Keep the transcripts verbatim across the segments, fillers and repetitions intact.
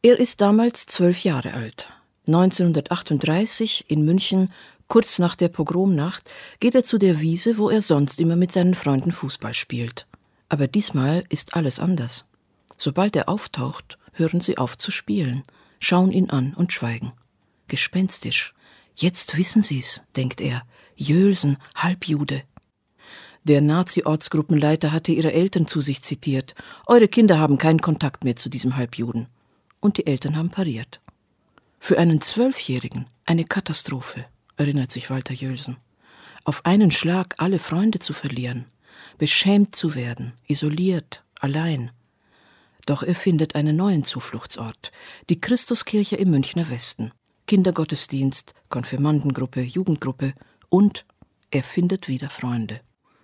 Er ist damals zwölf Jahre alt. neunzehnhundertachtunddreißig in München, kurz nach der Pogromnacht, geht er zu der Wiese, wo er sonst immer mit seinen Freunden Fußball spielt. Aber diesmal ist alles anders. Sobald er auftaucht, hören sie auf zu spielen, schauen ihn an und schweigen. Gespenstisch. Jetzt wissen sie's, denkt er. Jölsen, Halbjude. Der Nazi-Ortsgruppenleiter hatte ihre Eltern zu sich zitiert. Eure Kinder haben keinen Kontakt mehr zu diesem Halbjuden. Und die Eltern haben pariert. Für einen Zwölfjährigen eine Katastrophe, erinnert sich Walter Jölsen. Auf einen Schlag alle Freunde zu verlieren, beschämt zu werden, isoliert, allein. Doch er findet einen neuen Zufluchtsort, die Christuskirche im Münchner Westen. Kindergottesdienst, Konfirmandengruppe, Jugendgruppe und er findet wieder Freunde.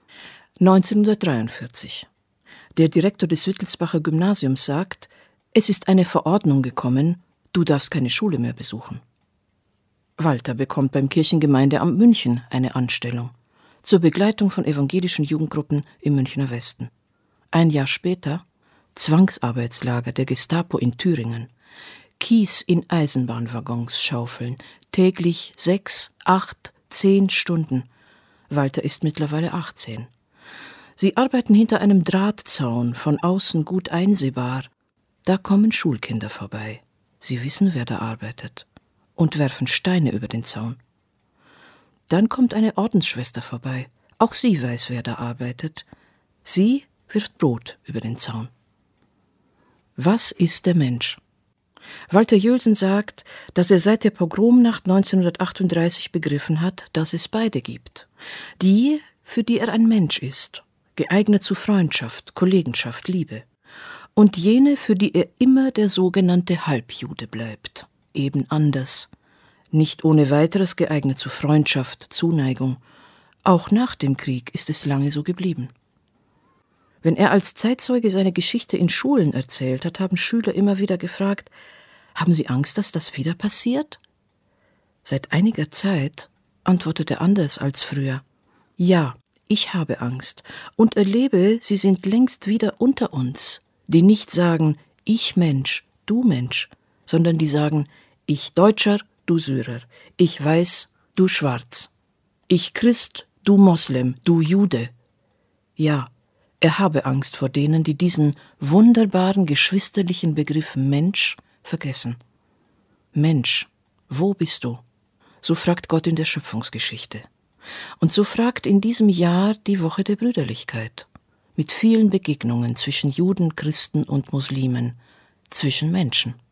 neunzehnhundertdreiundvierzig. Der Direktor des Wittelsbacher Gymnasiums sagt, es ist eine Verordnung gekommen, du darfst keine Schule mehr besuchen. Walter bekommt beim Kirchengemeindeamt München eine Anstellung zur Begleitung von evangelischen Jugendgruppen im Münchner Westen. Ein Jahr später Zwangsarbeitslager der Gestapo in Thüringen. Kies in Eisenbahnwaggons schaufeln, täglich sechs, acht, zehn Stunden. Walter ist mittlerweile achtzehn. Sie arbeiten hinter einem Drahtzaun, von außen gut einsehbar. Da kommen Schulkinder vorbei. Sie wissen, wer da arbeitet, und werfen Steine über den Zaun. Dann kommt eine Ordensschwester vorbei. Auch sie weiß, wer da arbeitet. Sie wirft Brot über den Zaun. Was ist der Mensch? Walter Jölsen sagt, dass er seit der Pogromnacht neunzehnhundertachtunddreißig begriffen hat, dass es beide gibt. Die, für die er ein Mensch ist, geeignet zu Freundschaft, Kollegenschaft, Liebe. Und jene, für die er immer der sogenannte Halbjude bleibt, eben anders, nicht ohne weiteres geeignet zu Freundschaft, Zuneigung. Auch nach dem Krieg ist es lange so geblieben. Wenn er als Zeitzeuge seine Geschichte in Schulen erzählt hat, haben Schüler immer wieder gefragt, haben Sie Angst, dass das wieder passiert? Seit einiger Zeit antwortet er anders als früher. Ja, ich habe Angst und erlebe, sie sind längst wieder unter uns, die nicht sagen, ich Mensch, du Mensch, sondern die sagen, ich Deutscher, du Syrer, ich Weiß, du Schwarz, ich Christ, du Moslem, du Jude. Ja, er habe Angst vor denen, die diesen wunderbaren, geschwisterlichen Begriff Mensch vergessen. Mensch, wo bist du? So fragt Gott in der Schöpfungsgeschichte. Und so fragt in diesem Jahr die Woche der Brüderlichkeit. Mit vielen Begegnungen zwischen Juden, Christen und Muslimen, zwischen Menschen.